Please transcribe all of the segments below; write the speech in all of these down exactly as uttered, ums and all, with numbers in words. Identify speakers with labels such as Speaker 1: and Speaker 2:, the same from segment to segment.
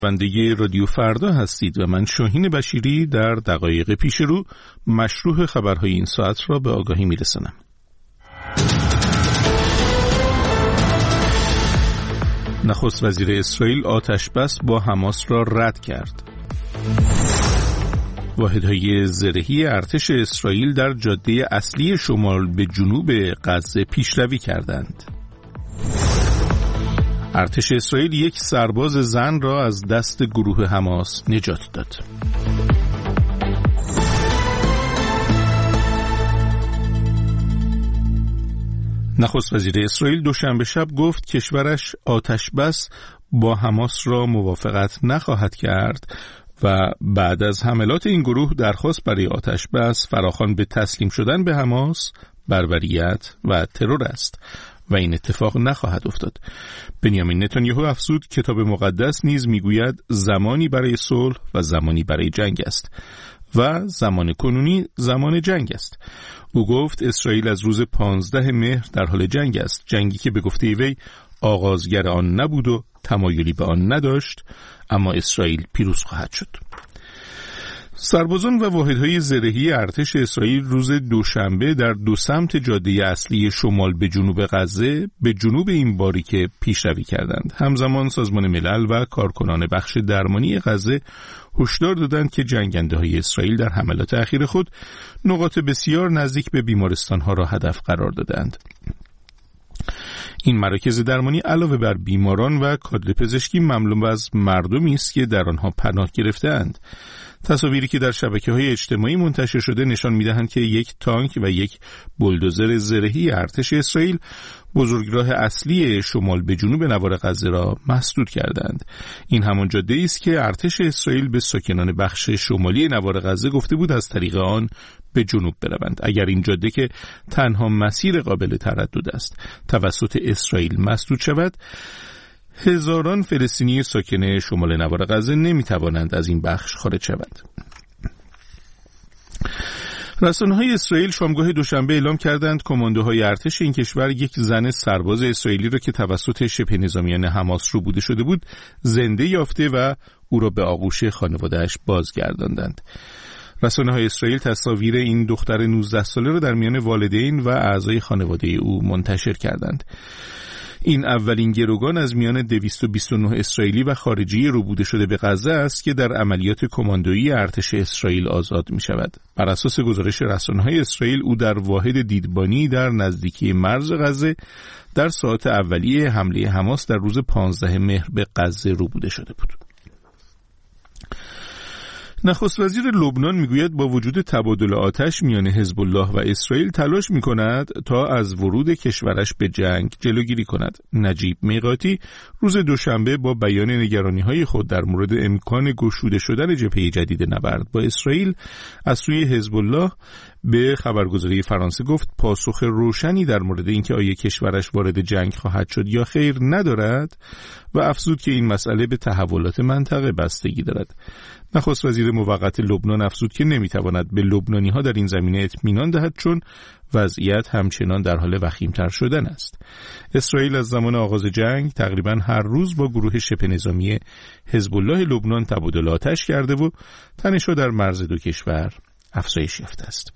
Speaker 1: بندگی رادیو فردا هستید و من شاهین بشیری در دقایق پیش رو مشروح خبرهای این ساعت را به آگاهی میرسانم. نخست وزیر اسرائیل آتش بس با حماس را رد کرد. واحدهای زرهی ارتش اسرائیل در جاده اصلی شمال به جنوب غزه پیشروی کردند. ارتش اسرائیل یک سرباز زن را از دست گروه حماس نجات داد. نخست وزیر اسرائیل دوشنبه شب گفت کشورش آتش بس با حماس را موافقت نخواهد کرد و بعد از حملات این گروه درخواست برای آتش بس فراخوان به تسلیم شدن به حماس بربریت و ترور است و این اتفاق نخواهد افتاد. بنیامین نتانیاهو افزود کتاب مقدس نیز میگوید زمانی برای صلح و زمانی برای جنگ است و زمان کنونی زمان جنگ است. او گفت اسرائیل از روز پانزده مهر در حال جنگ است، جنگی که به گفته وی آغازگر آن نبود و تمایلی به آن نداشت، اما اسرائیل پیروز خواهد شد. سربازان و واحدهای زرهی ارتش اسرائیل روز دوشنبه در دو سمت جاده اصلی شمال به جنوب غزه به جنوب این باریکه پیشروی کردند. همزمان سازمان ملل و کارکنان بخش درمانی غزه هشدار دادند که جنگنده‌های اسرائیل در حملات اخیر خود نقاط بسیار نزدیک به بیمارستان‌ها را هدف قرار دادند. این مراکز درمانی علاوه بر بیماران و کادر پزشکی مملو از مردمی است که در آنها پناه گرفته‌اند. تصاویری که در شبکه‌های اجتماعی منتشر شده نشان می‌دهند که یک تانک و یک بولدوزر زرهی ارتش اسرائیل بزرگراه اصلی شمال به جنوب نوار غزه را مسدود کردند. این همان جاده‌ای است که ارتش اسرائیل به ساکنان بخش شمالی نوار غزه گفته بود از طریق آن به جنوب بروند. اگر این جاده که تنها مسیر قابل تردد است توسط اسرائیل مسدود شود، هزاران فلسطینی ساکن شمال نوار غزه نمیتوانند از این بخش خارج شوند. رسانه‌های اسرائیل شامگاه دوشنبه اعلام کردند کماندوهای ارتش این کشور یک زن سرباز اسرائیلی را که توسط شبه نظامیان حماس ربوده شده بود زنده یافته و او را به آغوش خانواده‌اش بازگرداندند. رسانه‌های اسرائیل تصاویر این دختر نوزده ساله را در میان والدین و اعضای خانواده او منتشر کردند. این اولین گروگان از میان دویست و بیست و نه اسرائیلی و خارجی ربوده شده به غزه است که در عملیات کماندویی ارتش اسرائیل آزاد می شود. بر اساس گزارش رسانه‌های اسرائیل او در واحد دیدبانی در نزدیکی مرز غزه در ساعات اولیه حمله حماس در روز پانزده مهر به غزه ربوده شده بود. نخست وزیر لبنان میگوید با وجود تبادل آتش میان حزب الله و اسرائیل تلاش میکند تا از ورود کشورش به جنگ جلوگیری کند. نجیب میقاتی روز دوشنبه با بیان نگرانی‌های خود در مورد امکان گشوده شدن جبهه جدید نبرد با اسرائیل از سوی حزب الله به خبرگزاری فرانسه گفت پاسخ روشنی در مورد اینکه آیا کشورش وارد جنگ خواهد شد یا خیر ندارد و افزود که این مسئله به تحولات منطقه بستگی دارد. نخست وزیر موقت لبنان افزود که نمیتواند به لبنانی‌ها در این زمینه اطمینان دهد چون وضعیت همچنان در حال وخیم‌تر شدن است. اسرائیل از زمان آغاز جنگ تقریباً هر روز با گروه شبه نظامی حزب الله لبنان تبادل آتش کرده و تنش‌ها در مرز دو کشور افزایش یافته است.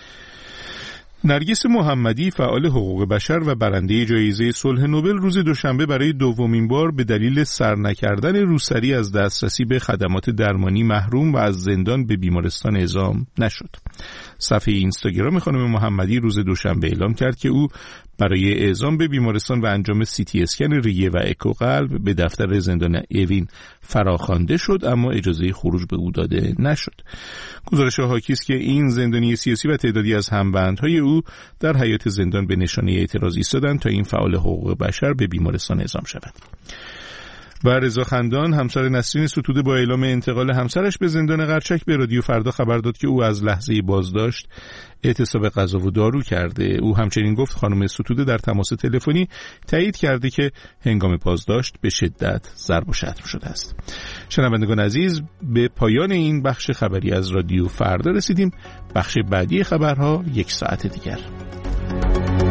Speaker 1: نرگس محمدی فعال حقوق بشر و برنده جایزه صلح نوبل روز دوشنبه برای دومین بار به دلیل سر نکردن روسری از دسترسی به خدمات درمانی محروم و از زندان به بیمارستان اعزام نشد. صفحه اینستاگرام خانم محمدی روز دوشنبه اعلام کرد که او برای اعزام به بیمارستان و انجام سی تی اسکن ریه و اکو قلب به دفتر زندان اوین فراخوانده شد اما اجازه خروج به او داده نشد. گزارش حاکی است که این زندانی سیاسی و تعدادی از همبندهای او در حیاط زندان به نشانه اعتراض ایستادند تا این فعال حقوق بشر به بیمارستان اعزام شود. و رضا خندان همسر نسرین ستوده با اعلام انتقال همسرش به زندان قرچک به رادیو فردا خبر داد که او از لحظه بازداشت اعتصاب غذا و دارو کرده. او همچنین گفت خانم ستوده در تماس تلفنی تایید کرده که هنگام بازداشت به شدت ضرب و شتم شده است. شنوندگان عزیز، به پایان این بخش خبری از رادیو فردا رسیدیم. بخش بعدی خبرها یک ساعت دیگر.